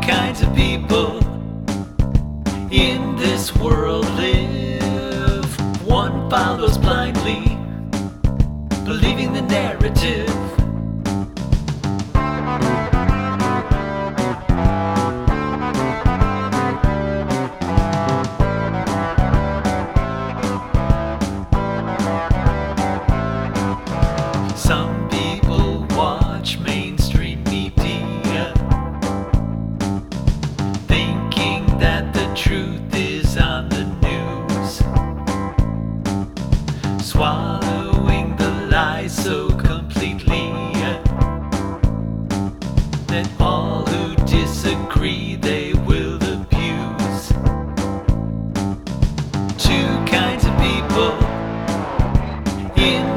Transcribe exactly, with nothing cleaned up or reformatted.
kinds of people in this world live. One follows blindly, believing the narrative. Some people watch mainstream media, thinking that the truth is on the news, swallowing the lies so completely that all who disagree they will abuse. Two kinds of people in